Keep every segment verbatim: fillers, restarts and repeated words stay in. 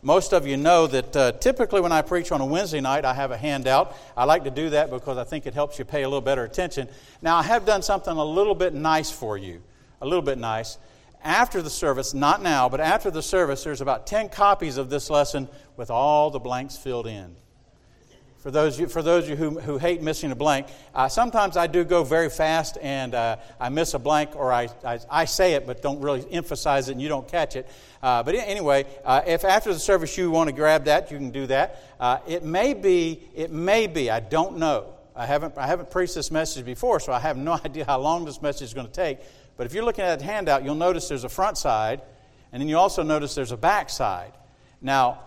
Most of you know that uh, typically when I preach on a Wednesday night, I have a handout. I like to do that because I think it helps you pay a little better attention. Now, I have done something a little bit nice for you, a little bit nice. After the service, not now, but after the service, there's about ten copies of this lesson with all the blanks filled in. For those you, for those of you who, who hate missing a blank, uh, sometimes I do go very fast and uh, I miss a blank, or I, I I say it but don't really emphasize it and you don't catch it. Uh, but anyway, uh, if after the service you want to grab that, you can do that. Uh, it may be, it may be, I don't know. I haven't I haven't preached this message before, so I have no idea how long this message is going to take. But if you're looking at that handout, you'll notice there's a front side, and then you also notice there's a back side. Now,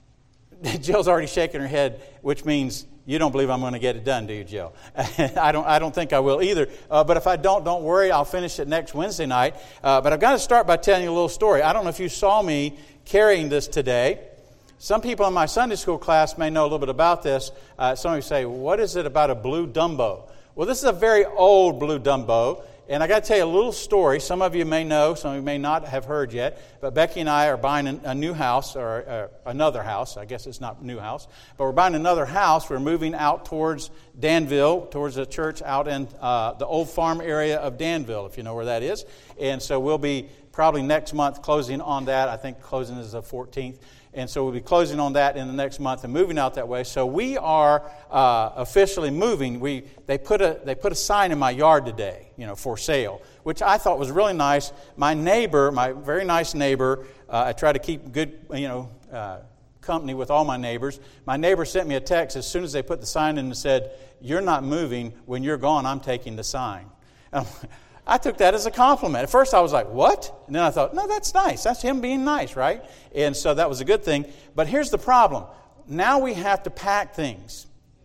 Jill's already shaking her head, which means you don't believe I'm going to get it done, do you, Jill? I don't I don't think I will either. Uh, but if I don't, don't worry. I'll finish it next Wednesday night. Uh, but I've got to start by telling you a little story. I don't know if you saw me carrying this today. Some people in my Sunday school class may know a little bit about this. Uh, some of you say, what is it about a blue Dumbo? Well, this is a very old blue Dumbo. And I got to tell you a little story. Some of you may know, some of you may not have heard yet. But Becky and I are buying a new house, or uh, another house. I guess it's not a new house. But we're buying another house. We're moving out towards Danville, towards a church out in uh, the old farm area of Danville, if you know where that is. And so we'll be probably next month closing on that. I think closing is the fourteenth. And so we'll be closing on that in the next month and moving out that way. So we are uh, officially moving. We they put a they put a sign in my yard today, you know, for sale, which I thought was really nice. My neighbor, my very nice neighbor, uh, I try to keep good, you know, uh, company with all my neighbors. My neighbor sent me a text as soon as they put the sign in and said, "You're not moving. When you're gone, I'm taking the sign." And I took that as a compliment. At first I was like, what? And then I thought, no, that's nice. That's him being nice, right? And so that was a good thing. But here's the problem. Now we have to pack things.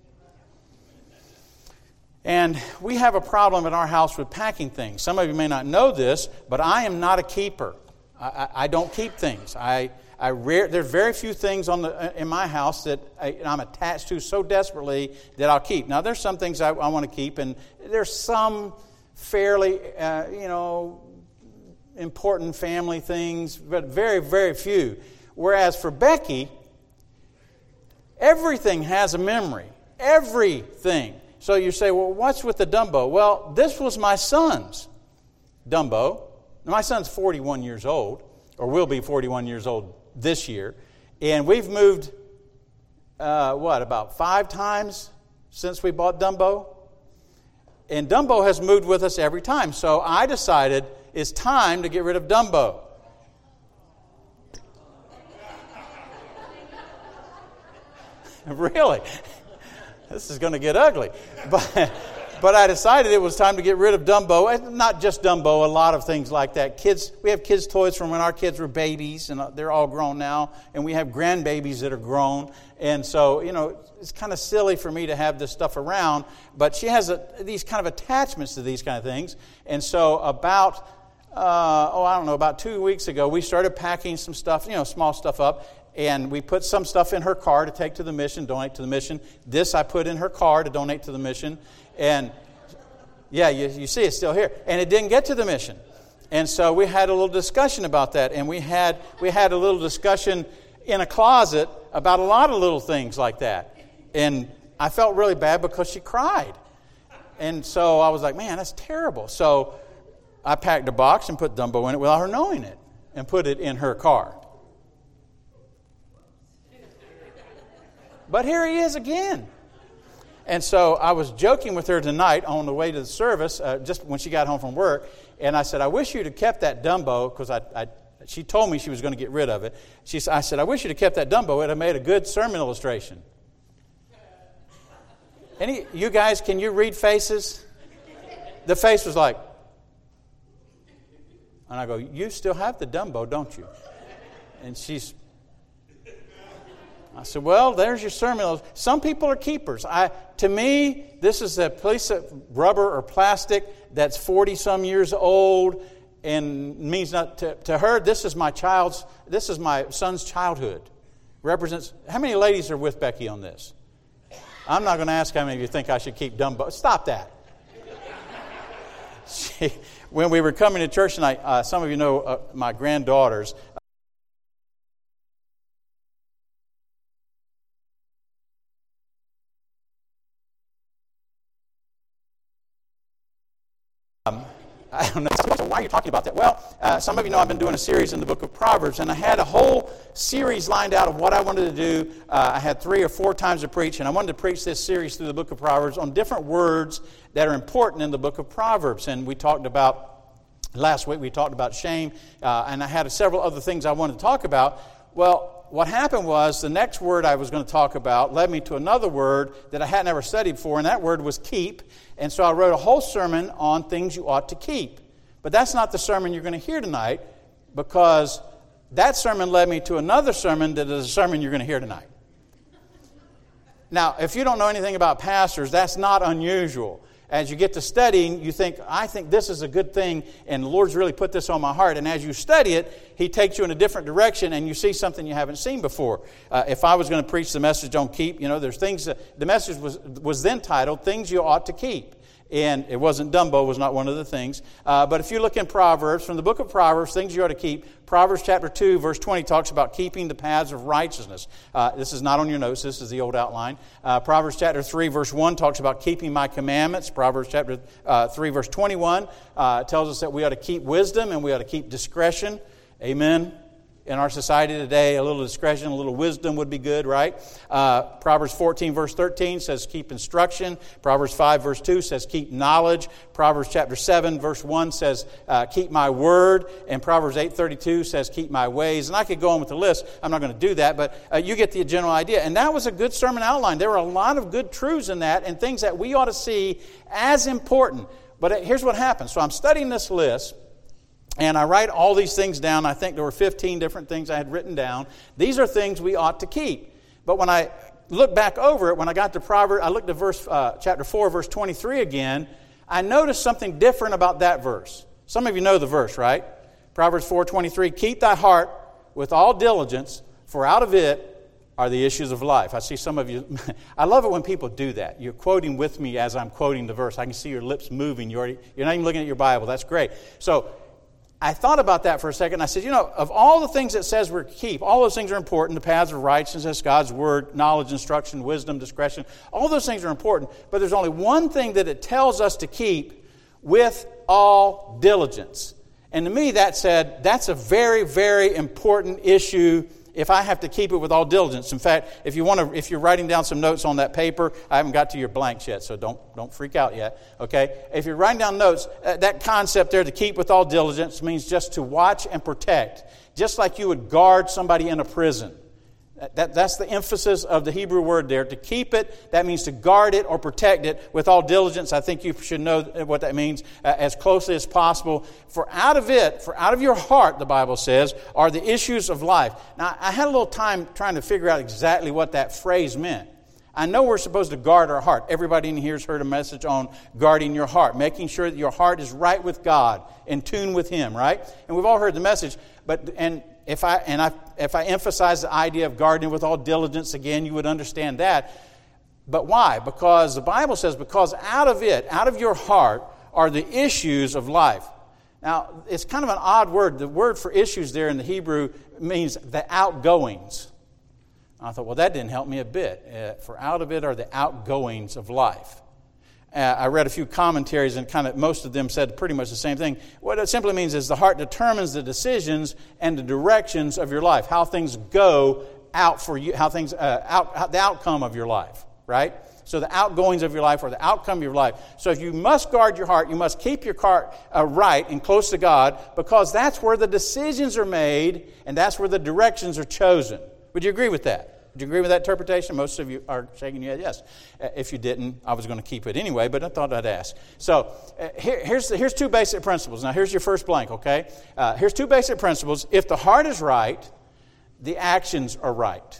And we have a problem in our house with packing things. Some of you may not know this, but I am not a keeper. I, I, I don't keep things. I, I rare, there's very few things on the in my house that I, I'm attached to so desperately that I'll keep. Now, there's some things I, I want to keep, and there's some fairly, uh, you know, important family things, but very, very few. Whereas for Becky, everything has a memory. Everything. So you say, well, what's with the Dumbo? Well, this was my son's Dumbo. Now, my son's forty-one years old, or will be forty-one years old this year. And we've moved, uh, what, about five times since we bought Dumbo? And Dumbo has moved with us every time. So I decided it's time to get rid of Dumbo. Really? This is going to get ugly. But, but I decided it was time to get rid of Dumbo. And not just Dumbo, a lot of things like that. Kids, we have kids' toys from when our kids were babies, and they're all grown now. And we have grandbabies that are grown. And so, you know, it's kind of silly for me to have this stuff around, but she has a, these kind of attachments to these kind of things. And so about, uh, oh, I don't know, about two weeks ago, we started packing some stuff, you know, small stuff up, and we put some stuff in her car to take to the mission, donate to the mission. This I put in her car to donate to the mission. And, yeah, you, you see it's still here. And it didn't get to the mission. And so we had a little discussion about that, and we had we had a little discussion in a closet about a lot of little things like that. And I felt really bad because she cried. And so I was like, man, that's terrible. So I packed a box and put Dumbo in it without her knowing it and put it in her car. But here he is again. And so I was joking with her tonight on the way to the service, uh, just when she got home from work. And I said, I wish you'd have kept that Dumbo, because I, I she told me she was going to get rid of it. She, I said, I wish you'd have kept that Dumbo. It would have made a good sermon illustration. Any, you guys, can you read faces? The face was like, and I go, you still have the Dumbo, don't you? And she's, I said, well, there's your sermon. Some people are keepers. I, to me, this is a piece of rubber or plastic that's forty-some years old, and means not to, to her. This is my child's. This is my son's childhood. Represents. How many ladies are with Becky on this? I'm not going to ask how many of you think I should keep Dumbo. Stop that. She, when we were coming to church, and I, uh, some of you know uh, my granddaughters. I don't know, so why are you talking about that? Well, uh, some of you know I've been doing a series in the book of Proverbs, and I had a whole series lined out of what I wanted to do. Uh, I had three or four times to preach, and I wanted to preach this series through the book of Proverbs on different words that are important in the book of Proverbs. And we talked about, last week we talked about shame, uh, and I had several other things I wanted to talk about. Well, what happened was the next word I was going to talk about led me to another word that I hadn't ever studied before, and that word was keep. And so I wrote a whole sermon on things you ought to keep. But that's not the sermon you're going to hear tonight, because that sermon led me to another sermon that is a sermon you're going to hear tonight. Now, if you don't know anything about pastors, that's not unusual. As you get to studying, you think, I think this is a good thing, and the Lord's really put this on my heart. And as you study it, He takes you in a different direction, and you see something you haven't seen before. Uh, if I was going to preach the message on keep, you know, there's things that, the message was, was then titled, Things You Ought to Keep. And it wasn't Dumbo, was not one of the things. Uh, but if you look in Proverbs, from the book of Proverbs, things you ought to keep, Proverbs chapter two, verse twenty talks about keeping the paths of righteousness. Uh, this is not on your notes, this is the old outline. Uh, Proverbs chapter three, verse one talks about keeping my commandments. Proverbs chapter uh, three, verse twenty-one uh, tells us that we ought to keep wisdom and we ought to keep discretion. Amen. In our society today, a little discretion, a little wisdom would be good, right? Uh, Proverbs fourteen, verse thirteen says keep instruction. Proverbs five, verse two says keep knowledge. Proverbs chapter seven, verse one says uh, keep my word. And Proverbs eight thirty-two says keep my ways. And I could go on with the list. I'm not going to do that, but uh, you get the general idea. And that was a good sermon outline. There were a lot of good truths in that and things that we ought to see as important. But here's what happens. So I'm studying this list, and I write all these things down. I think there were fifteen different things I had written down. These are things we ought to keep. But when I look back over it, when I got to Proverbs, I looked at verse uh, chapter four, verse twenty-three again. I noticed something different about that verse. Some of you know the verse, right? Proverbs four twenty-three, keep thy heart with all diligence, for out of it are the issues of life. I see some of you, I love it when people do that. You're quoting with me as I'm quoting the verse. I can see your lips moving. You're, already, you're not even looking at your Bible. That's great. So, I thought about that for a second. I said, you know, of all the things it says we're to keep, all those things are important. The paths of righteousness, God's word, knowledge, instruction, wisdom, discretion. All those things are important. But there's only one thing that it tells us to keep: with all diligence. And to me, that said, that's a very, very important issue if I have to keep it with all diligence. In fact, if you want to, if you're writing down some notes on that paper, I haven't got to your blanks yet, so don't don't freak out yet. Okay, if you're writing down notes, uh, that concept there, to keep with all diligence, means just to watch and protect, just like you would guard somebody in a prison. That, that's the emphasis of the Hebrew word there. To keep it, that means to guard it or protect it with all diligence. I think you should know what that means uh, as closely as possible. For out of it, for out of your heart, the Bible says, are the issues of life. Now, I had a little time trying to figure out exactly what that phrase meant. I know we're supposed to guard our heart. Everybody in here has heard a message on guarding your heart, making sure that your heart is right with God, in tune with Him, right? And we've all heard the message, but and If I and I, if I emphasize the idea of guarding with all diligence again, you would understand that. But why? Because the Bible says, because out of it, out of your heart, are the issues of life. Now, it's kind of an odd word. The word for issues there in the Hebrew means the outgoings. I thought, well, that didn't help me a bit. Uh, for out of it are the outgoings of life. Uh, I read a few commentaries, and kind of most of them said pretty much the same thing. What it simply means is the heart determines the decisions and the directions of your life, how things go out for you, how things uh, out the outcome of your life, right? So the outgoings of your life or the outcome of your life. So if you must guard your heart, you must keep your heart uh, right and close to God, because that's where the decisions are made and that's where the directions are chosen. Would you agree with that? Do you agree with that interpretation? Most of you are shaking your head yes. Uh, if you didn't, I was going to keep it anyway, but I thought I'd ask. So uh, here, here's, here's two basic principles. Now, here's your first blank, okay? Uh, here's two basic principles. If the heart is right, the actions are right.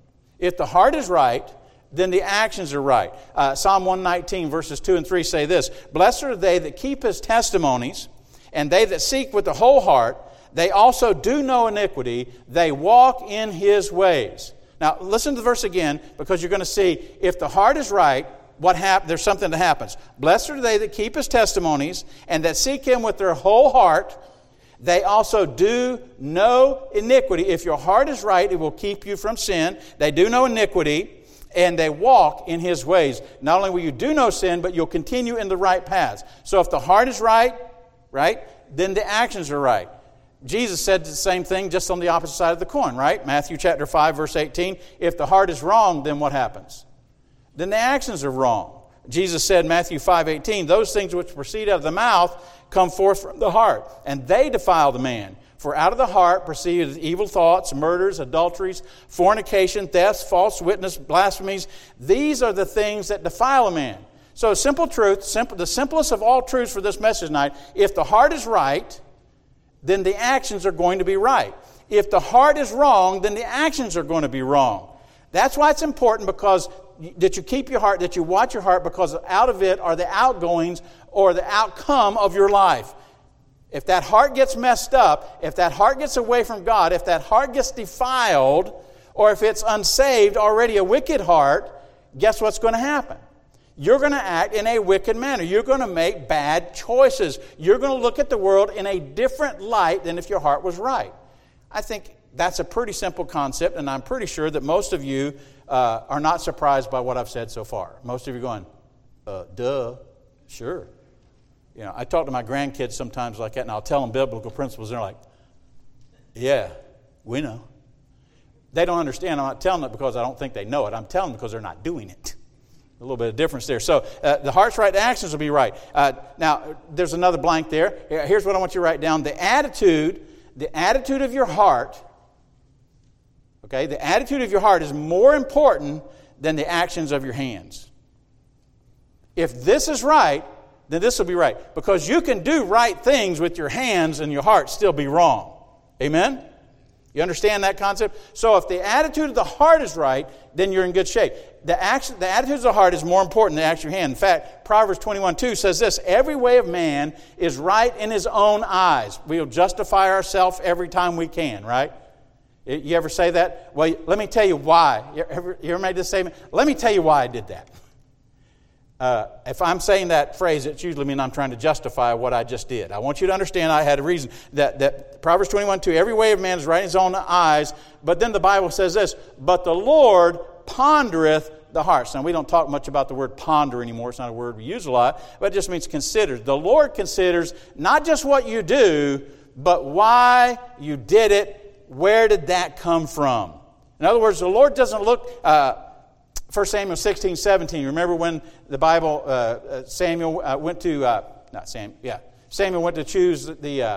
If the heart is right, then the actions are right. Uh, Psalm one nineteen, verses two and three say this: Blessed are they that keep His testimonies, and they that seek with the whole heart. They also do no iniquity. They walk in His ways. Now, listen to the verse again, because you're going to see, if the heart is right, what hap- there's something that happens. Blessed are they that keep His testimonies, and that seek Him with their whole heart. They also do no iniquity. If your heart is right, it will keep you from sin. They do no iniquity, and they walk in His ways. Not only will you do no sin, but you'll continue in the right paths. So if the heart is right, right, then the actions are right. Jesus said the same thing just on the opposite side of the coin, right? Matthew chapter five, verse eighteen, if the heart is wrong, then what happens? Then the actions are wrong. Jesus said, Matthew five eighteen, those things which proceed out of the mouth come forth from the heart, and they defile the man. For out of the heart proceed evil thoughts, murders, adulteries, fornication, thefts, false witness, blasphemies. These are the things that defile a man. So simple truth, simple, the simplest of all truths for this message tonight, if the heart is right, then the actions are going to be right. If the heart is wrong, then the actions are going to be wrong. That's why it's important, because that you keep your heart, that you watch your heart, because out of it are the outgoings or the outcome of your life. If that heart gets messed up, if that heart gets away from God, if that heart gets defiled, or if it's unsaved, already a wicked heart, guess what's going to happen? You're going to act in a wicked manner. You're going to make bad choices. You're going to look at the world in a different light than if your heart was right. I think that's a pretty simple concept, and I'm pretty sure that most of you uh, are not surprised by what I've said so far. Most of you are going, uh, duh, sure. You know, I talk to my grandkids sometimes like that, and I'll tell them biblical principles, and they're like, yeah, we know. They don't understand. I'm not telling them because I don't think they know it. I'm telling them because they're not doing it. A little bit of difference there. So uh, the heart's right, the actions will be right. Uh, now, there's another blank there. Here's what I want you to write down. The attitude, the attitude of your heart, okay, the attitude of your heart is more important than the actions of your hands. If this is right, then this will be right. Because you can do right things with your hands and your heart still be wrong. Amen? You understand that concept? So if the attitude of the heart is right, then you're in good shape. The action, the attitude of the heart is more important than the action of your hand. In fact, Proverbs twenty-one two says this, every way of man is right in his own eyes. We'll justify ourselves every time we can, right? You ever say that? Well, let me tell you why. You ever, you ever made this statement? Let me tell you why I did that. Uh, if I'm saying that phrase, it usually means I'm trying to justify what I just did. I want you to understand I had a reason. That, that Proverbs twenty-one two, every way of man is right in his own eyes. But then the Bible says this, but the Lord pondereth the hearts. Now, we don't talk much about the word ponder anymore. It's not a word we use a lot, but it just means consider. The Lord considers not just what you do, but why you did it. Where did that come from? In other words, the Lord doesn't look... Uh, First Samuel sixteen, seventeen. Remember when the Bible, uh, Samuel uh, went to, uh, not Samuel, yeah. Samuel went to choose the uh,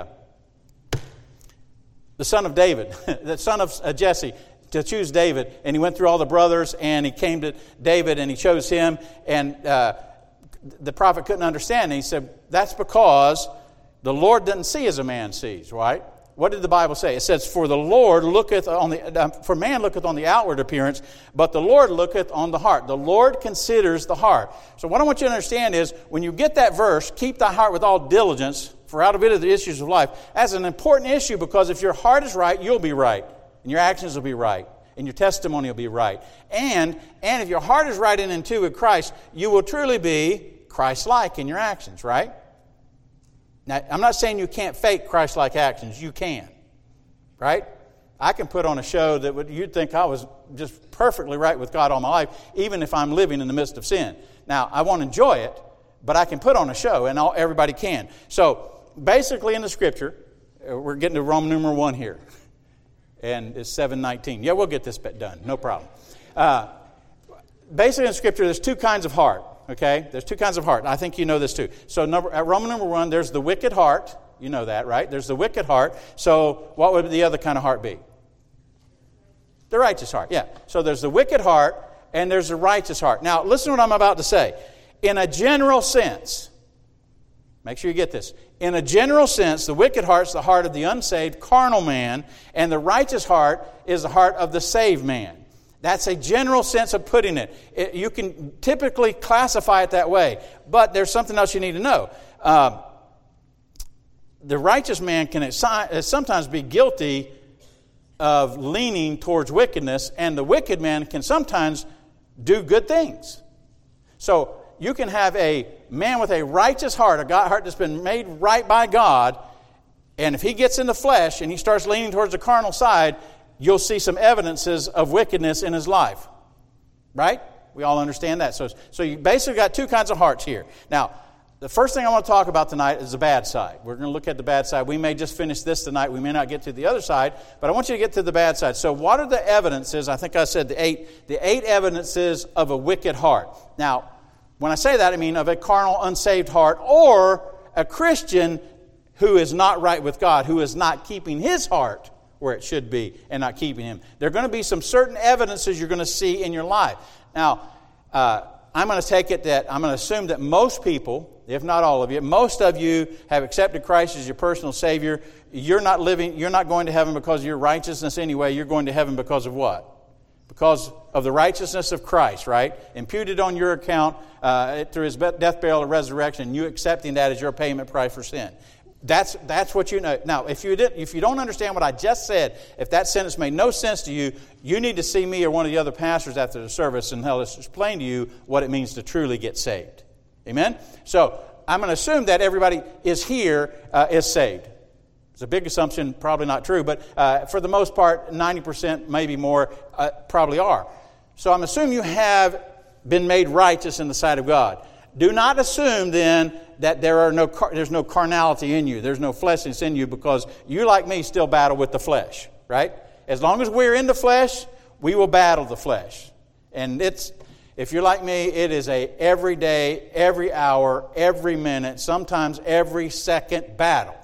the son of David, the son of uh, Jesse, to choose David. And he went through all the brothers, and he came to David, and he chose him. And uh, the prophet couldn't understand. And he said, that's because the Lord doesn't see as a man sees, right? What did the Bible say? It says, for the Lord looketh on the, uh, for man looketh on the outward appearance, but the Lord looketh on the heart. The Lord considers the heart. So what I want you to understand is, when you get that verse, keep thy heart with all diligence, for out of it are the issues of life. That's an important issue, because if your heart is right, you'll be right. And your actions will be right. And your testimony will be right. And, and if your heart is right in and two with Christ, you will truly be Christ-like in your actions, right? Now, I'm not saying you can't fake Christ-like actions. You can, right? I can put on a show that would, you'd think I was just perfectly right with God all my life, even if I'm living in the midst of sin. Now, I won't enjoy it, but I can put on a show, and all, everybody can. So, basically in the Scripture, we're getting to Roman numeral one here, and it's seven nineteen. Yeah, we'll get this bit done, no problem. Uh, basically in the Scripture, there's two kinds of heart. Okay, there's two kinds of heart. I think you know this too. So number, at Roman number one, there's the wicked heart. You know that, right? There's the wicked heart. So what would the other kind of heart be? The righteous heart, yeah. So there's the wicked heart and there's the righteous heart. Now, listen to what I'm about to say. In a general sense, make sure you get this. In a general sense, the wicked heart is the heart of the unsaved, carnal man, and the righteous heart is the heart of the saved man. That's a general sense of putting it. it. You can typically classify it that way. But there's something else you need to know. Uh, the righteous man can sometimes be guilty of leaning towards wickedness, and the wicked man can sometimes do good things. So you can have a man with a righteous heart, a God, heart that's been made right by God, and if he gets in the flesh and he starts leaning towards the carnal side, you'll see some evidences of wickedness in his life. Right? We all understand that. So, so you basically got two kinds of hearts here. Now, the first thing I want to talk about tonight is the bad side. We're going to look at the bad side. We may just finish this tonight. We may not get to the other side, but I want you to get to the bad side. So what are the evidences? I think I said the eight, the eight evidences of a wicked heart. Now, when I say that, I mean of a carnal, unsaved heart, or a Christian who is not right with God, who is not keeping his heart where it should be and not keeping him. There are going to be some certain evidences you're going to see in your life. Now, uh, I'm going to take it that, I'm going to assume that most people, if not all of you, most of you have accepted Christ as your personal Savior. You're not living, you're not going to heaven because of your righteousness anyway. You're going to heaven because of what? Because of the righteousness of Christ, right? Imputed on your account uh, through His death, burial, and resurrection, you accepting that as your payment price for sin. That's that's what you know. Now, if you did, if you don't understand what I just said, if that sentence made no sense to you, you need to see me or one of the other pastors after the service and help us explain to you what it means to truly get saved. Amen? So, I'm going to assume that everybody is here uh, is saved. It's a big assumption, probably not true, but uh, for the most part, ninety percent, maybe more, uh, probably are. So, I'm assuming you have been made righteous in the sight of God. Do not assume then that there are no there's no carnality in you. There's no fleshiness in you, because you, like me, still battle with the flesh, right? As long as we're in the flesh, we will battle the flesh. And it's, if you're like me, it is a every day, every hour, every minute, sometimes every second battle.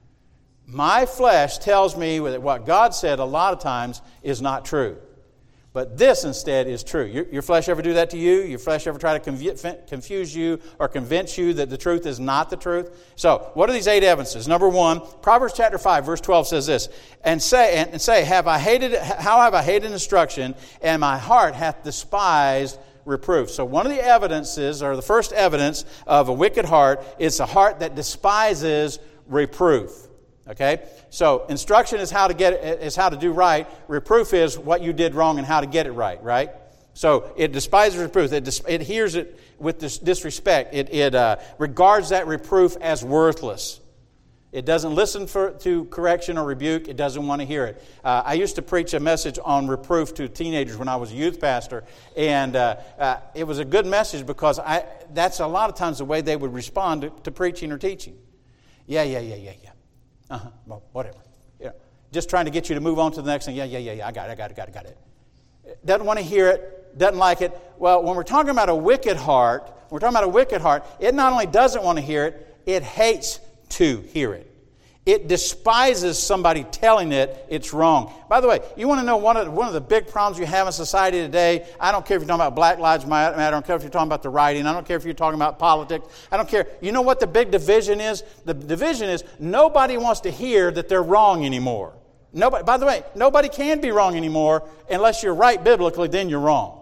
My flesh tells me that what God said a lot of times is not true. But this instead is true. Your, your flesh ever do that to you? Your flesh ever try to conv- confuse you or convince you that the truth is not the truth? So, what are these eight evidences? Number one, Proverbs chapter five, verse twelve says this, and say, and, and say, have I hated? How have I hated instruction, and my heart hath despised reproof. So, one of the evidences, or the first evidence of a wicked heart, is a heart that despises reproof. Okay, so instruction is how to get it, is how to do right. Reproof is what you did wrong and how to get it right. Right. So it despises reproof. It, dis, it hears it with dis, disrespect. It, it uh, regards that reproof as worthless. It doesn't listen for, to correction or rebuke. It doesn't want to hear it. Uh, I used to preach a message on reproof to teenagers when I was a youth pastor, and uh, uh, it was a good message because I that's a lot of times the way they would respond to, to preaching or teaching. Yeah, yeah, yeah, yeah, yeah. Uh-huh. Well, whatever. Yeah. Just trying to get you to move on to the next thing. Yeah, yeah, yeah, yeah. I got it, I got it, got it, got it. Doesn't want to hear it, doesn't like it. Well, when we're talking about a wicked heart, when we're talking about a wicked heart, it not only doesn't want to hear it, it hates to hear it. It despises somebody telling it it's wrong. By the way, you want to know one of, the, one of the big problems you have in society today? I don't care if you're talking about Black Lives Matter. I don't care if you're talking about the writing. I don't care if you're talking about politics. I don't care. You know what the big division is? The division is nobody wants to hear that they're wrong anymore. Nobody. By the way, nobody can be wrong anymore unless you're right biblically, then you're wrong.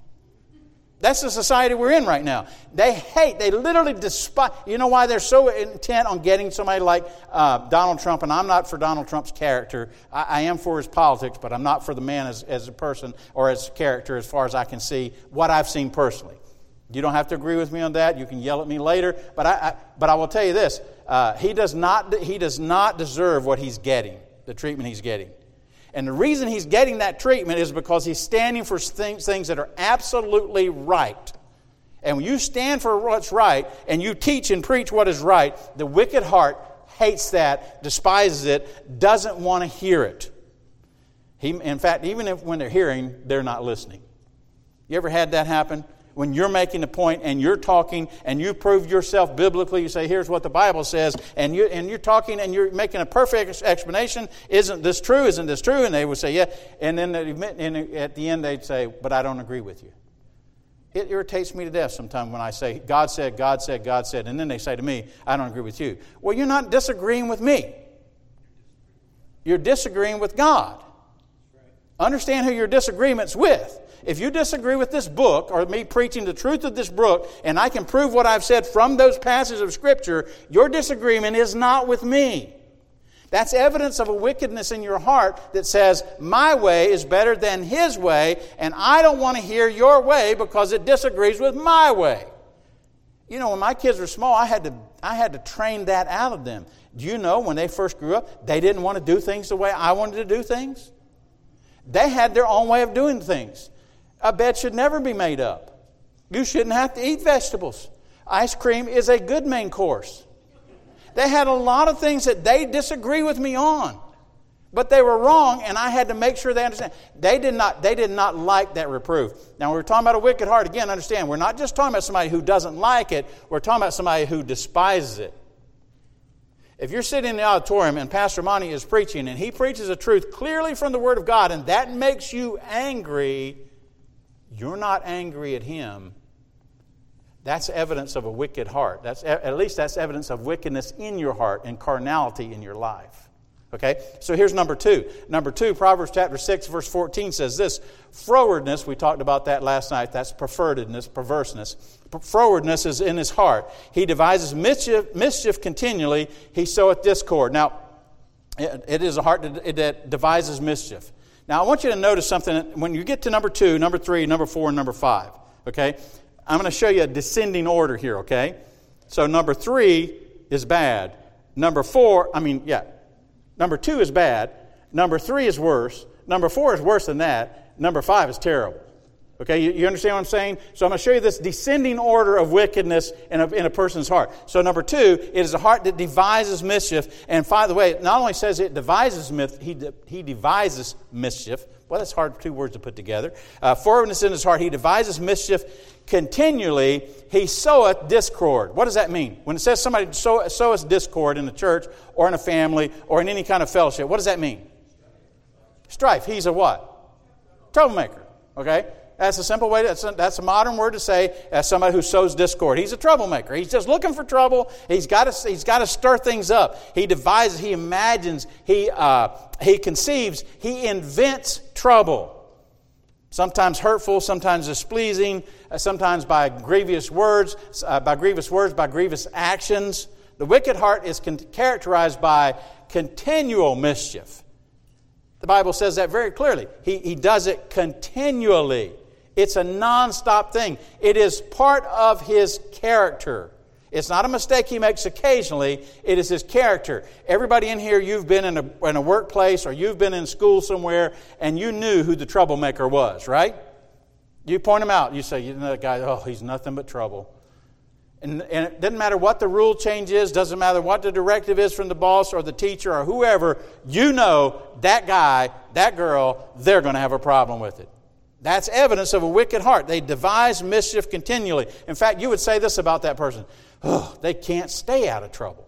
That's the society we're in right now. They hate, they literally despise. You know why they're so intent on getting somebody like uh, Donald Trump? And I'm not for Donald Trump's character. I, I am for his politics, but I'm not for the man as, as a person or as character as far as I can see, what I've seen personally. You don't have to agree with me on that. You can yell at me later. But I, I, but I will tell you this. Uh, he does not, he does not deserve what he's getting, the treatment he's getting. And the reason he's getting that treatment is because he's standing for things, things that are absolutely right. And when you stand for what's right and you teach and preach what is right, the wicked heart hates that, despises it, doesn't want to hear it. He, in fact, even if when they're hearing, they're not listening. You ever had that happen? When you're making a point and you're talking and you prove yourself biblically, you say, here's what the Bible says, and, you, and you're talking and you're making a perfect explanation, isn't this true, isn't this true? And they would say, yeah. And then admit, and at the end they'd say, but I don't agree with you. It irritates me to death sometimes when I say, God said, God said, God said, and then they say to me, I don't agree with you. Well, you're not disagreeing with me. You're disagreeing with God. Understand who your disagreement's with. If you disagree with this book or me preaching the truth of this book and I can prove what I've said from those passages of Scripture, your disagreement is not with me. That's evidence of a wickedness in your heart that says, my way is better than his way, and I don't want to hear your way because it disagrees with my way. You know, when my kids were small, I had to I had to train that out of them. Do you know, when they first grew up, they didn't want to do things the way I wanted to do things? They had their own way of doing things. A bed should never be made up. You shouldn't have to eat vegetables. Ice cream is a good main course. They had a lot of things that they disagree with me on. But they were wrong, and I had to make sure they understand. They did not, they did not like that reproof. Now, when we're talking about a wicked heart, again, understand, we're not just talking about somebody who doesn't like it. We're talking about somebody who despises it. If you're sitting in the auditorium and Pastor Monty is preaching, and he preaches a truth clearly from the Word of God, and that makes you angry, you're not angry at him. That's evidence of a wicked heart. That's, at least that's evidence of wickedness in your heart and carnality in your life. Okay, so here's number two. Number two, Proverbs chapter six, verse fourteen says this. Frowardness, we talked about that last night. That's pervertedness, perverseness. Frowardness is in his heart. He devises mischief, mischief continually. He soweth discord. Now, it, it is a heart that, that devises mischief. Now, I want you to notice something. When you get to number two, number three, number four, and number five, okay, I'm going to show you a descending order here, okay? So number three is bad. Number four, I mean, yeah. Number two is bad. Number three is worse. Number four is worse than that. Number five is terrible. Okay, you, you understand what I'm saying? So I'm going to show you this descending order of wickedness in a, in a person's heart. So number two, it is a heart that devises mischief. And by the way, it not only says it devises mischief, he, de, he devises mischief. Well, that's hard, two words to put together. Uh, forwardness in his heart, he devises mischief continually. He soweth discord. What does that mean? When it says somebody sow, soweth discord in the church or in a family or in any kind of fellowship, what does that mean? Strife. He's a what? Troublemaker. Okay? That's a simple way. To, that's, a, that's a modern word to say as somebody who sows discord. He's a troublemaker. He's just looking for trouble. He's got to. He's got to stir things up. He devises. He imagines. He uh, he conceives. He invents trouble. Sometimes hurtful. Sometimes displeasing. Uh, sometimes by grievous words. Uh, by grievous words. By grievous actions. The wicked heart is con- characterized by continual mischief. The Bible says that very clearly. He he does it continually. It's a non-stop thing. It is part of his character. It's not a mistake he makes occasionally. It is his character. Everybody in here, you've been in a, in a workplace or you've been in school somewhere and you knew who the troublemaker was, right? You point him out. You say, you know that guy, oh, he's nothing but trouble. And, and it doesn't matter what the rule change is, doesn't matter what the directive is from the boss or the teacher or whoever, you know that guy, that girl, they're going to have a problem with it. That's evidence of a wicked heart. They devise mischief continually. In fact, you would say this about that person. Oh, they can't stay out of trouble.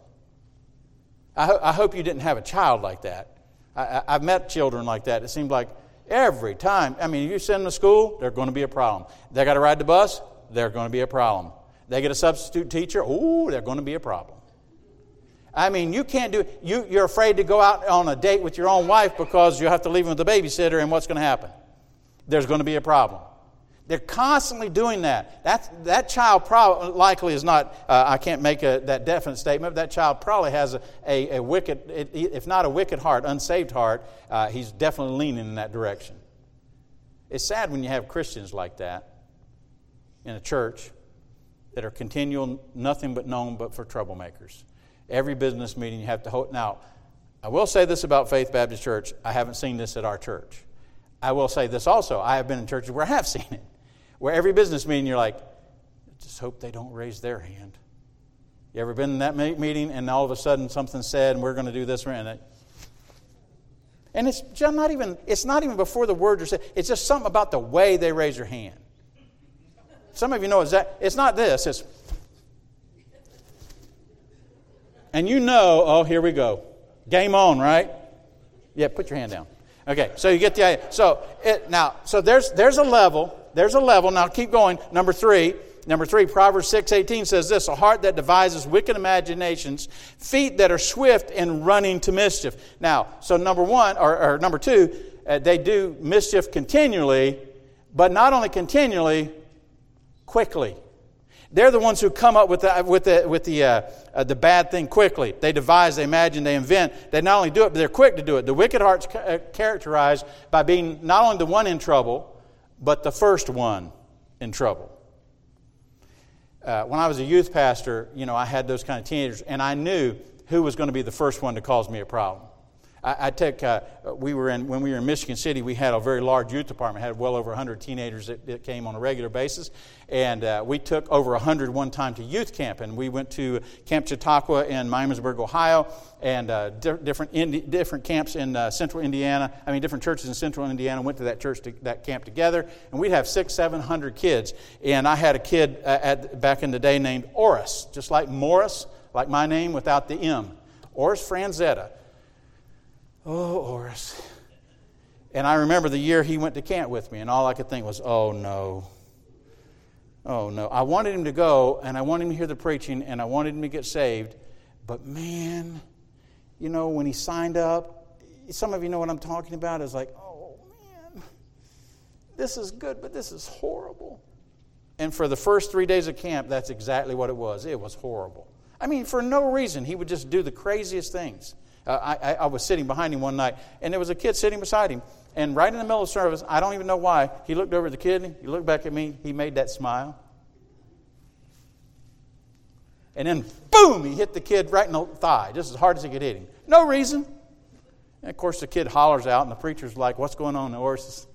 I, ho- I hope you didn't have a child like that. I, I, I've met children like that. It seems like every time, I mean, you send them to school, they're going to be a problem. They got to ride the bus, they're going to be a problem. They get a substitute teacher, ooh, they're going to be a problem. I mean, you can't do it. You, you're afraid to go out on a date with your own wife because you have to leave them with the babysitter, and what's going to happen? There's going to be a problem. They're constantly doing that. That's, that child probably likely is not, uh, I can't make a, that definite statement, but that child probably has a, a, a wicked, if not a wicked heart, unsaved heart. Uh, he's definitely leaning in that direction. It's sad when you have Christians like that in a church that are continual, nothing but known but for troublemakers. Every business meeting you have to hold. Now, I will say this about Faith Baptist Church. I haven't seen this at our church. I will say this also. I have been in churches where I have seen it. Where every business meeting you're like, just hope they don't raise their hand. You ever been in that meeting and all of a sudden something's said and we're going to do this and that? And it's just not even, it's not even before the words are said. It's just something about the way they raise their hand. Some of you know that it's not this. It's, and you know, oh, here we go. Game on, right? Yeah, put your hand down. Okay, so you get the idea. So it, now, so there's there's a level. There's a level. Now keep going. Number three. Number three, Proverbs six eighteen says this: a heart that devises wicked imaginations, feet that are swift in running to mischief. Now, so number one, or, or number two, uh, they do mischief continually, but not only continually, quickly. They're the ones who come up with the with the with the uh, uh, the bad thing quickly. They devise, they imagine, they invent. They not only do it, but they're quick to do it. The wicked heart's ca- characterized by being not only the one in trouble, but the first one in trouble. Uh, when I was a youth pastor, you know, I had those kind of teenagers, and I knew who was going to be the first one to cause me a problem. I, I took, uh, we were in, when we were in Michigan City, we had a very large youth department, had well over one hundred teenagers that, that came on a regular basis. And uh, we took over one hundred one time to youth camp. And we went to Camp Chautauqua in Miamisburg, Ohio, and uh, di- different Indi- different camps in uh, central Indiana. I mean, different churches in central Indiana went to that church, to, that camp together. And we'd have six, seven hundred kids. And I had a kid uh, at, back in the day named Oris, just like Morris, like my name without the M. Oris Franzetta. Oh, Oris. And I remember the year he went to camp with me, and all I could think was, oh, no. Oh, no. I wanted him to go, and I wanted him to hear the preaching, and I wanted him to get saved. But, man, you know, when he signed up, some of you know what I'm talking about. It's like, oh, man, this is good, but this is horrible. And for the first three days of camp, that's exactly what it was. It was horrible. I mean, for no reason, he would just do the craziest things. Uh, I, I was sitting behind him one night, and there was a kid sitting beside him. And right in the middle of the service, I don't even know why, he looked over at the kid, he looked back at me, he made that smile. And then, boom, he hit the kid right in the thigh, just as hard as he could hit him. No reason. And, of course, the kid hollers out, and the preacher's like, what's going on, Oris?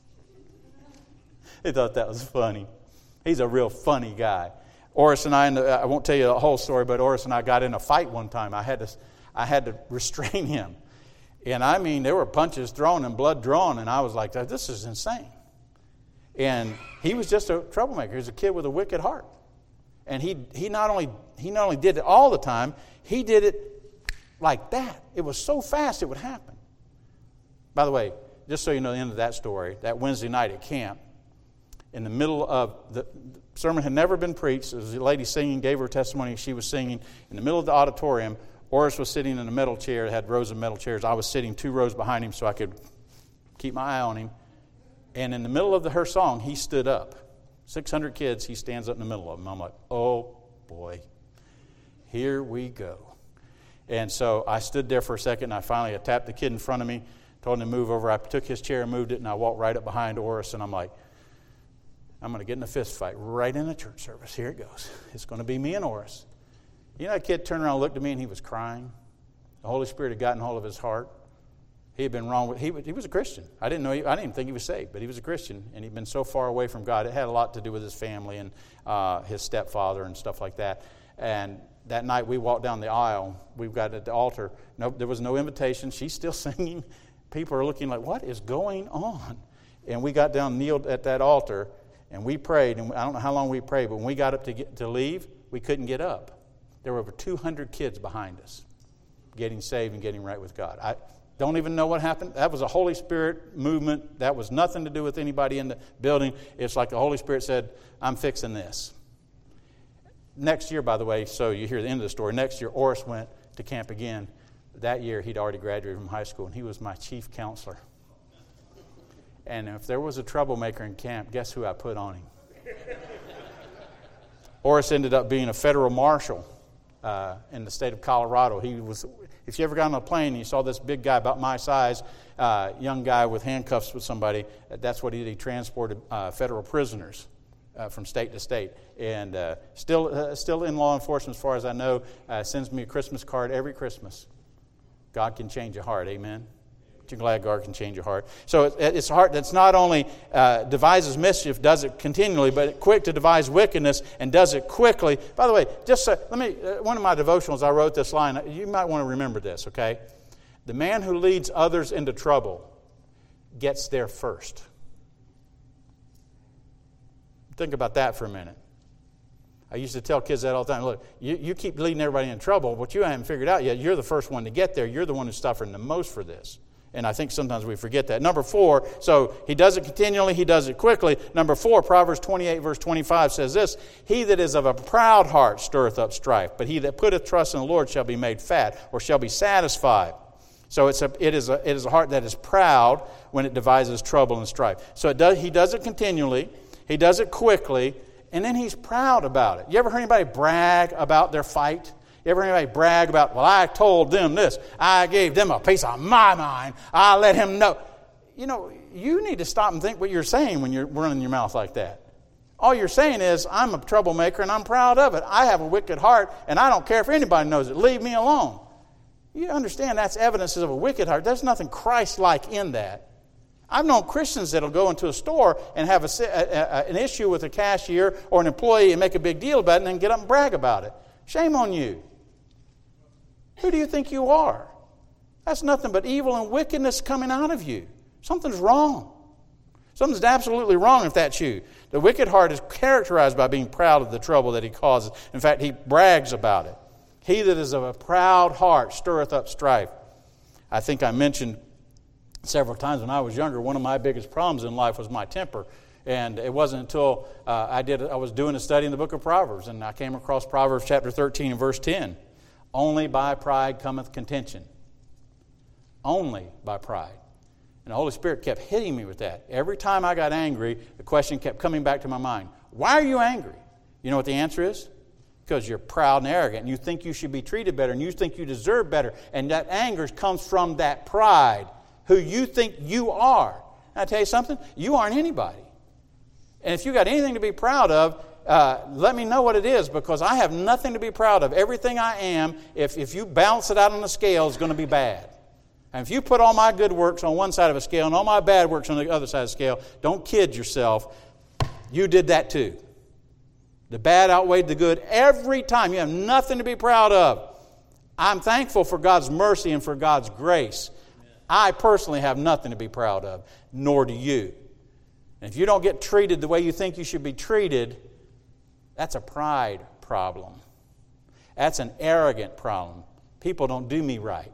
He thought that was funny. He's a real funny guy. Oris and I, I won't tell you the whole story, but Oris and I got in a fight one time. I had to, I had to restrain him. And I mean, there were punches thrown and blood drawn, and I was like, this is insane. And he was just a troublemaker. He was a kid with a wicked heart. And he he not only he not only did it all the time, he did it like that. It was so fast it would happen. By the way, just so you know the end of that story, that Wednesday night at camp, in the middle of the, the sermon had never been preached. There was a lady singing, gave her testimony. She was singing in the middle of the auditorium. Oris was sitting in a metal chair. It had rows of metal chairs. I was sitting two rows behind him so I could keep my eye on him. And in the middle of the, her song, he stood up. six hundred kids, he stands up in the middle of them. I'm like, oh, boy, here we go. And so I stood there for a second, and I finally I tapped the kid in front of me, told him to move over. I took his chair and moved it, and I walked right up behind Oris, and I'm like, I'm going to get in a fist fight right in the church service. Here it goes. It's going to be me and Oris. You know, that kid turned around and looked at me, and he was crying. The Holy Spirit had gotten hold of his heart. He had been wrong with, he, he was a Christian. I didn't know, he, I didn't even think he was saved, but he was a Christian, and he'd been so far away from God. It had a lot to do with his family and uh, his stepfather and stuff like that. And that night we walked down the aisle. We got at the altar. No, there was no invitation. She's still singing. People are looking like, what is going on? And we got down, kneeled at that altar, and we prayed. And I don't know how long we prayed, but when we got up to get, to leave, we couldn't get up. There were over two hundred kids behind us getting saved and getting right with God. I don't even know what happened. That was a Holy Spirit movement. That was nothing to do with anybody in the building. It's like the Holy Spirit said, I'm fixing this. Next year, by the way, so you hear the end of the story, next year Oris went to camp again. That year he'd already graduated from high school, and he was my chief counselor. And if there was a troublemaker in camp, guess who I put on him? Oris ended up being a federal marshal uh, in the state of Colorado. He was, if you ever got on a plane and you saw this big guy about my size, uh, young guy with handcuffs with somebody, that's what he did. He transported uh, federal prisoners uh, from state to state. And uh, still uh, still in law enforcement, as far as I know, uh, sends me a Christmas card every Christmas. God can change a heart, amen? You're glad God can change your heart. So it, it's a heart that's not only uh, devises mischief, does it continually, but quick to devise wickedness and does it quickly. By the way, just uh, let me. Uh, one of my devotionals, I wrote this line. You might want to remember this. Okay, the man who leads others into trouble gets there first. Think about that for a minute. I used to tell kids that all the time. Look, you, you keep leading everybody in trouble. What you haven't figured out yet, you're the first one to get there. You're the one who's suffering the most for this. And I think sometimes we forget that. Number four, so he does it continually, he does it quickly. Number four, Proverbs twenty-eight, verse twenty-five says this, he that is of a proud heart stirreth up strife, but he that putteth trust in the Lord shall be made fat, or shall be satisfied. So it's a, it is a, it is a heart that is proud when it devises trouble and strife. So it does, he does it continually, he does it quickly, and then he's proud about it. You ever heard anybody brag about their fight? You ever hear anybody brag about, well, I told them this. I gave them a piece of my mind. I let him know. You know, you need to stop and think what you're saying when you're running your mouth like that. All you're saying is, I'm a troublemaker and I'm proud of it. I have a wicked heart and I don't care if anybody knows it. Leave me alone. You understand that's evidences of a wicked heart. There's nothing Christ-like in that. I've known Christians that will go into a store and have a, a, a, an issue with a cashier or an employee and make a big deal about it and then get up and brag about it. Shame on you. Who do you think you are? That's nothing but evil and wickedness coming out of you. Something's wrong. Something's absolutely wrong if that's you. The wicked heart is characterized by being proud of the trouble that he causes. In fact, he brags about it. He that is of a proud heart stirreth up strife. I think I mentioned several times when I was younger, one of my biggest problems in life was my temper. And it wasn't until uh, I did I was doing a study in the book of Proverbs, and I came across Proverbs chapter thirteen and verse ten. Only by pride cometh contention. Only by pride. And the Holy Spirit kept hitting me with that. Every time I got angry, the question kept coming back to my mind. Why are you angry? You know what the answer is? Because you're proud and arrogant, and you think you should be treated better, and you think you deserve better. And that anger comes from that pride, who you think you are. And I tell you something, you aren't anybody. And if you got anything to be proud of, uh, let me know what it is, because I have nothing to be proud of. Everything I am, if, if you balance it out on the scale, is going to be bad. And if you put all my good works on one side of a scale and all my bad works on the other side of the scale, don't kid yourself. You did that too. The bad outweighed the good every time. You have nothing to be proud of. I'm thankful for God's mercy and for God's grace. I personally have nothing to be proud of, nor do you. And if you don't get treated the way you think you should be treated, that's a pride problem. That's an arrogant problem. People don't do me right.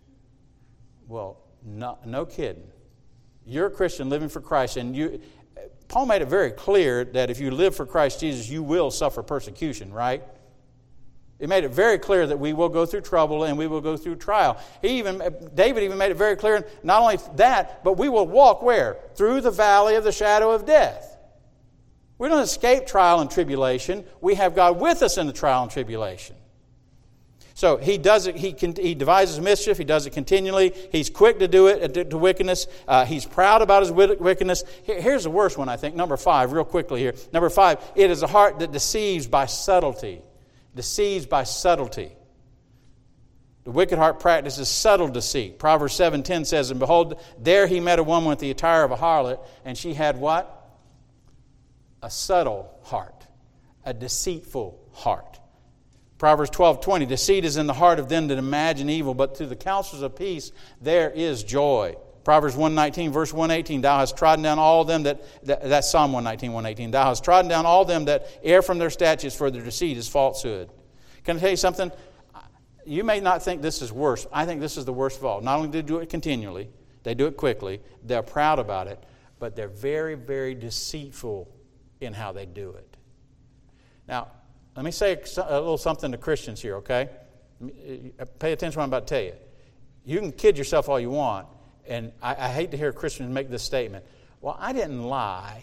Well, no, no kidding. You're a Christian living for Christ, and you. Paul made it very clear that if you live for Christ Jesus, you will suffer persecution, right? He made it very clear that we will go through trouble and we will go through trial. He even, David even made it very clear, not only that, but we will walk where? Through the valley of the shadow of death. We don't escape trial and tribulation. We have God with us in the trial and tribulation. So he does it. He can, he devises mischief. He does it continually. He's quick to do it, to, to wickedness. Uh, he's proud about his wickedness. Here, here's the worst one, I think. Number five, real quickly here. Number five, it is a heart that deceives by subtlety. Deceives by subtlety. The wicked heart practices subtle deceit. Proverbs seven ten says, "And behold, there he met a woman with the attire of a harlot, and she had" what? A subtle heart. A deceitful heart. Proverbs twelve twenty, "Deceit is in the heart of them that imagine evil, but to the counselors of peace there is joy." Proverbs one nineteen, verse one eighteen, "Thou hast trodden down all them that," that that's Psalm one nineteen, one eighteen, "Thou hast trodden down all them that err from their statutes, for their deceit is falsehood." Can I tell you something? You may not think this is worse. I think this is the worst of all. Not only do they do it continually, they do it quickly, they're proud about it, but they're very, very deceitful in how they do it. Now, let me say a little something to Christians here, okay? Pay attention to what I'm about to tell you. You can kid yourself all you want, and I, I hate to hear Christians make this statement. Well, I didn't lie.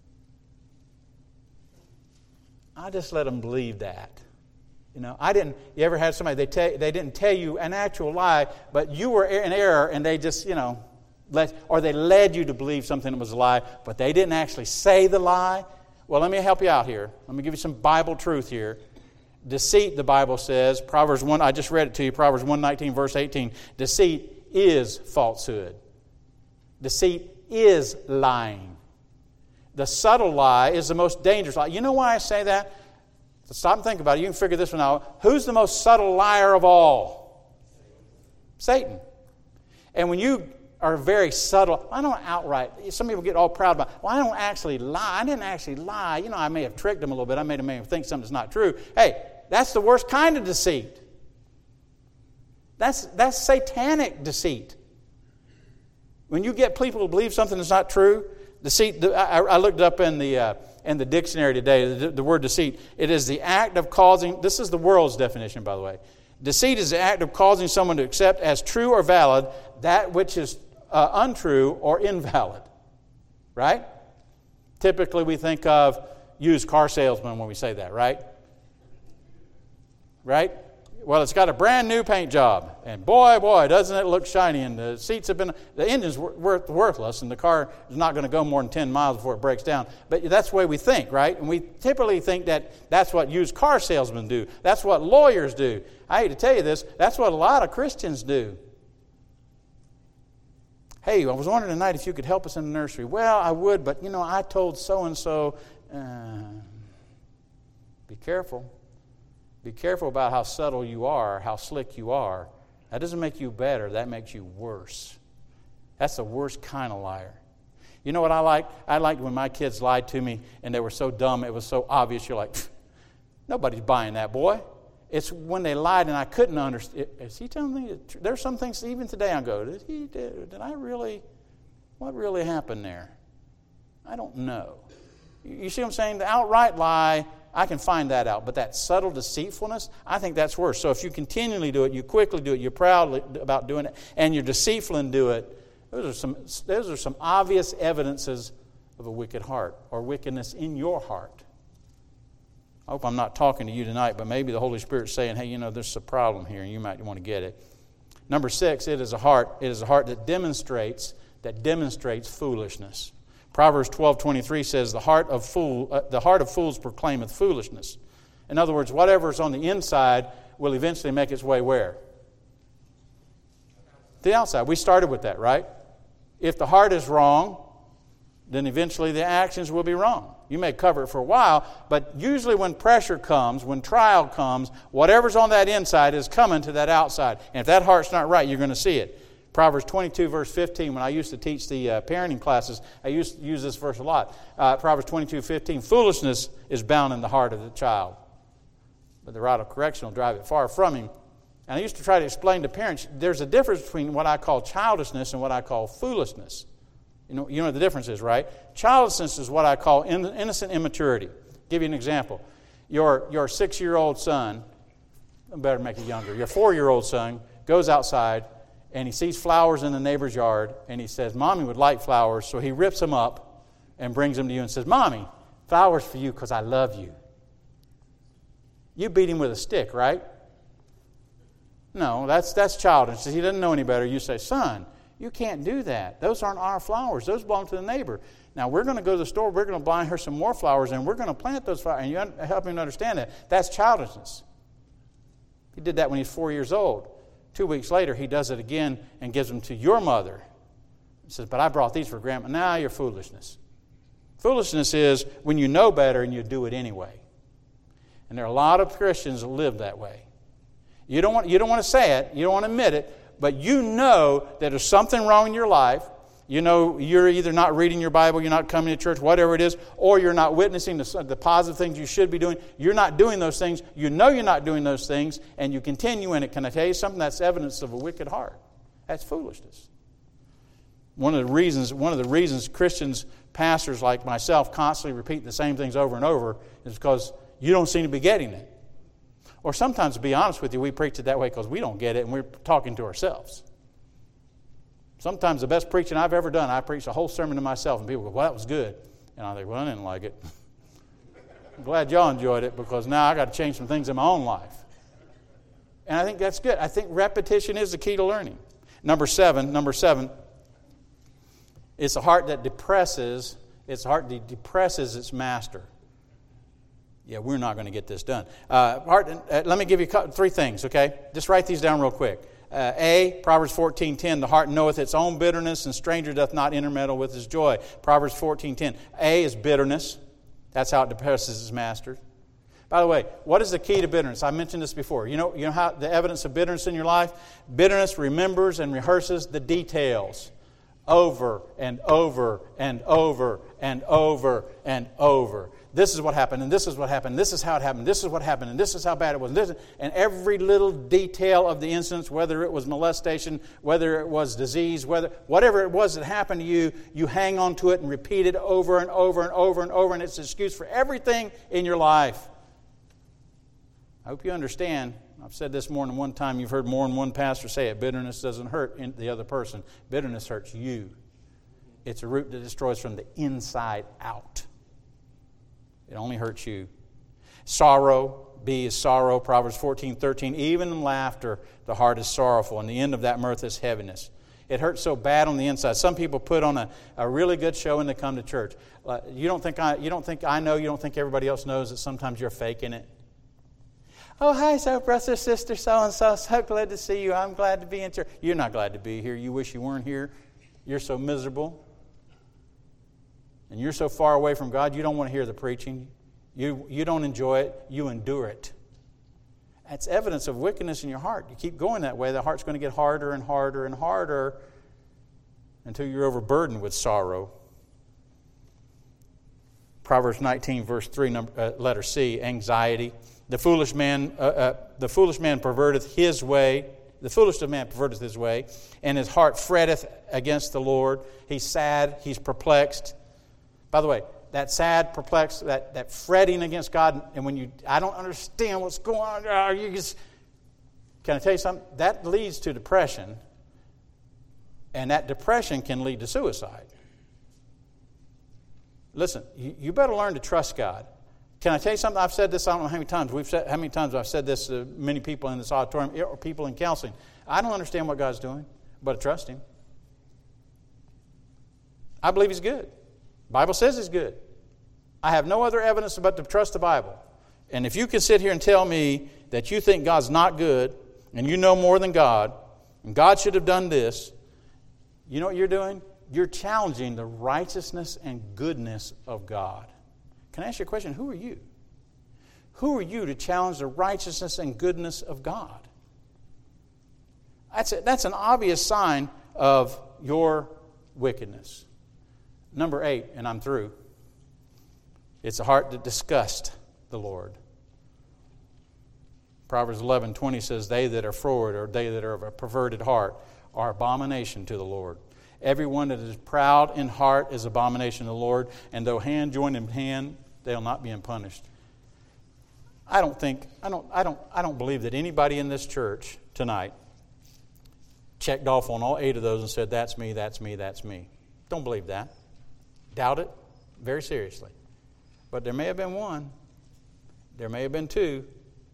I just let them believe that. You know, I didn't. You ever had somebody, they tell, they didn't tell you an actual lie, but you were in error, and they just, you know, let, or they led you to believe something that was a lie, but they didn't actually say the lie. Well, let me help you out here. Let me give you some Bible truth here. Deceit, the Bible says, Proverbs one, I just read it to you, Proverbs one nineteen, verse eighteen. Deceit is falsehood. Deceit is lying. The subtle lie is the most dangerous lie. You know why I say that? So stop and think about it. You can figure this one out. Who's the most subtle liar of all? Satan. And when you are very subtle, I don't outright, some people get all proud about, well, I don't actually lie. I didn't actually lie. You know, I may have tricked them a little bit. I made them make think something's not true. Hey, that's the worst kind of deceit. That's, that's satanic deceit. When you get people to believe something that's not true, deceit, I, I looked up in the, uh, in the dictionary today, the, the word deceit, it is the act of causing, this is the world's definition, by the way. Deceit is the act of causing someone to accept as true or valid that which is uh, untrue or invalid. Right? Typically we think of used car salesmen when we say that, right? Right? Well, it's got a brand new paint job, and boy, boy, doesn't it look shiny, and the seats have been, the engine's worth, worthless, and the car is not going to go more than ten miles before it breaks down. But that's the way we think, right? And we typically think that that's what used car salesmen do. That's what lawyers do. I hate to tell you this, that's what a lot of Christians do. Hey, I was wondering tonight if you could help us in the nursery. Well, I would, but, you know, I told so-and-so, uh, be careful. Be careful about how subtle you are, how slick you are. That doesn't make you better. That makes you worse. That's the worst kind of liar. You know what I like? I liked when my kids lied to me and they were so dumb, it was so obvious. You're like, nobody's buying that, boy. It's when they lied and I couldn't understand. Is he telling me the truth? There's some things, even today, I go, did he, did, did I really, what really happened there? I don't know. You see what I'm saying? The outright lie, I can find that out. But that subtle deceitfulness, I think that's worse. So if you continually do it, you quickly do it, you're proud about doing it, and you're deceitful and do it, those are some those are some obvious evidences of a wicked heart or wickedness in your heart. I hope I'm not talking to you tonight, but maybe the Holy Spirit's saying, hey, you know, there's a problem here, and you might want to get it. Number six, it is a heart. It is a heart that demonstrates that demonstrates foolishness. Proverbs twelve twenty-three says, "The heart of fool, uh, the heart of fools proclaimeth foolishness." In other words, whatever's on the inside will eventually make its way where? The outside. We started with that, right? If the heart is wrong, then eventually the actions will be wrong. You may cover it for a while, but usually when pressure comes, when trial comes, whatever's on that inside is coming to that outside. And if that heart's not right, you're going to see it. Proverbs twenty-two, verse fifteen, when I used to teach the uh, parenting classes, I used to use this verse a lot. Uh, Proverbs twenty-two, fifteen, "Foolishness is bound in the heart of the child, but the rod of correction will drive it far from him." And I used to try to explain to parents, there's a difference between what I call childishness and what I call foolishness. You know, you know what the difference is, right? Childishness is what I call in, innocent immaturity. I'll give you an example. Your, your six-year-old son, I better make it younger, your four-year-old son goes outside, and he sees flowers in the neighbor's yard, and he says, "Mommy would like flowers," so he rips them up and brings them to you and says, "Mommy, flowers for you because I love you." You beat him with a stick, right? No, that's that's childish. He doesn't know any better. You say, "Son, you can't do that. Those aren't our flowers. Those belong to the neighbor. Now, we're going to go to the store. We're going to buy her some more flowers, and we're going to plant those flowers." And you help him understand that. That's childishness. He did that when he was four years old. Two weeks later, he does it again and gives them to your mother. He says, "But I brought these for Grandma." Now you're foolishness. Foolishness is when you know better and you do it anyway. And there are a lot of Christians that live that way. You don't want, you don't want to say it, you don't want to admit it, but you know that there's something wrong in your life. You know you're either not reading your Bible, you're not coming to church, whatever it is, or you're not witnessing the, the positive things you should be doing. You're not doing those things. You know you're not doing those things, and you continue in it. Can I tell you something? That's evidence of a wicked heart. That's foolishness. One of the reasons, one of the reasons Christians, pastors like myself, constantly repeat the same things over and over is because you don't seem to be getting it. Or sometimes, to be honest with you, we preach it that way because we don't get it, and we're talking to ourselves. Sometimes the best preaching I've ever done, I preached a whole sermon to myself, and people go, "Well, that was good." And I think, "Well, I didn't like it." I'm glad y'all enjoyed it, because now I got to change some things in my own life. And I think that's good. I think repetition is the key to learning. Number seven, number seven, it's a heart that depresses, it's a heart that depresses its master. Yeah, we're not going to get this done. Uh, heart, uh, let me give you three things, okay? Just write these down real quick. Uh, A, Proverbs fourteen ten, "The heart knoweth its own bitterness, and stranger doth not intermeddle with his joy." Proverbs fourteen ten. A is bitterness. That's how it depresses his master. By the way, what is the key to bitterness? I mentioned this before. You know, you know how the evidence of bitterness in your life? Bitterness remembers and rehearses the details over and over and over and over and over. This is what happened, and this is what happened, this is how it happened, this is what happened, and this is how bad it was. And, this, and every little detail of the incidents, whether it was molestation, whether it was disease, whether whatever it was that happened to you, you hang on to it and repeat it over and over and over and over, and it's an excuse for everything in your life. I hope you understand. I've said this more than one time. You've heard more than one pastor say it. Bitterness doesn't hurt the other person. Bitterness hurts you. It's a root that destroys from the inside out. It only hurts you. Sorrow, B is sorrow, Proverbs fourteen thirteen. Even in laughter, the heart is sorrowful, and the end of that mirth is heaviness. It hurts so bad on the inside. Some people put on a, a really good show and they come to church. Uh, you don't think I you don't think I know, you don't think everybody else knows that sometimes you're faking it? Oh, hi, so brother, sister, so-and-so, so glad to see you. I'm glad to be in church. You're not glad to be here. You wish you weren't here. You're so miserable. And you're so far away from God, you don't want to hear the preaching. You, you don't enjoy it. You endure it. That's evidence of wickedness in your heart. You keep going that way, the heart's going to get harder and harder and harder until you're overburdened with sorrow. Proverbs nineteen, verse three, number, uh, letter C, anxiety. The foolish man, uh, uh, the foolish man perverteth his way. The foolish man perverteth his way, and his heart fretteth against the Lord. He's sad. He's perplexed. By the way, that sad, perplexed, that, that fretting against God, and when you, I don't understand what's going on. Are you just? Can I tell you something? That leads to depression, and that depression can lead to suicide. Listen, you, you better learn to trust God. Can I tell you something? I've said this, I don't know how many times. We've said how many times I've said this to many people in this auditorium or people in counseling. I don't understand what God's doing, but I trust Him. I believe He's good. The Bible says He's good. I have no other evidence but to trust the Bible. And if you can sit here and tell me that you think God's not good and you know more than God, and God should have done this, you know what you're doing? You're challenging the righteousness and goodness of God. Can I ask you a question? Who are you? Who are you to challenge the righteousness and goodness of God? That's, a, that's an obvious sign of your wickedness. Number eight, and I'm through. It's a heart that disgusts the Lord. Proverbs eleven twenty says, they that are froward, or they that are of a perverted heart, are abomination to the Lord. Everyone that is proud in heart is abomination to the Lord, and though hand join in hand, they'll not be unpunished. I don't think, I don't, I don't, I don't believe that anybody in this church tonight checked off on all eight of those and said, that's me, that's me, that's me. Don't believe that. Doubt it very seriously. But there may have been one. There may have been two.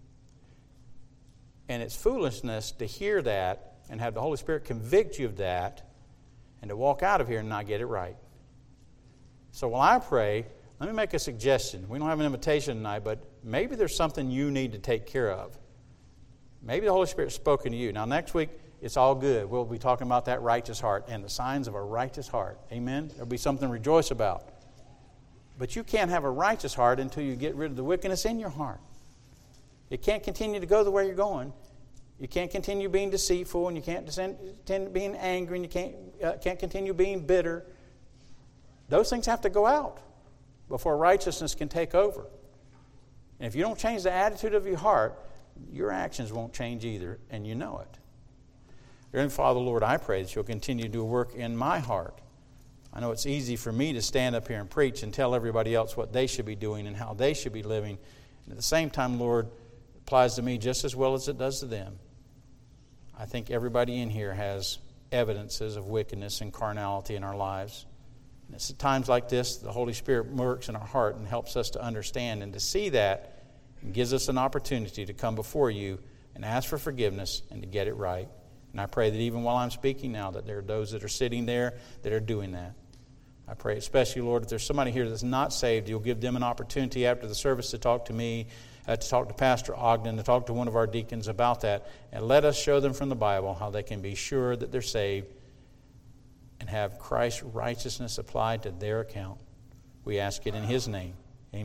And it's foolishness to hear that and have the Holy Spirit convict you of that and to walk out of here and not get it right. So while I pray, let me make a suggestion. We don't have an invitation tonight, but maybe there's something you need to take care of. Maybe the Holy Spirit's spoken to you. Now next week, it's all good. We'll be talking about that righteous heart and the signs of a righteous heart. Amen? There'll be something to rejoice about. But you can't have a righteous heart until you get rid of the wickedness in your heart. It can't continue to go the way you're going. You can't continue being deceitful, and you can't continue being angry, and you can't, uh, can't continue being bitter. Those things have to go out before righteousness can take over. And if you don't change the attitude of your heart, your actions won't change either, and you know it. Dear Father, Lord, I pray that You'll continue to do a work in my heart. I know it's easy for me to stand up here and preach and tell everybody else what they should be doing and how they should be living. And at the same time, Lord, it applies to me just as well as it does to them. I think everybody in here has evidences of wickedness and carnality in our lives. And it's at times like this the Holy Spirit works in our heart and helps us to understand and to see that and gives us an opportunity to come before You and ask for forgiveness and to get it right. And I pray that even while I'm speaking now, that there are those that are sitting there that are doing that. I pray especially, Lord, if there's somebody here that's not saved, You'll give them an opportunity after the service to talk to me, uh, to talk to Pastor Ogden, to talk to one of our deacons about that. And let us show them from the Bible how they can be sure that they're saved and have Christ's righteousness applied to their account. We ask it in His name.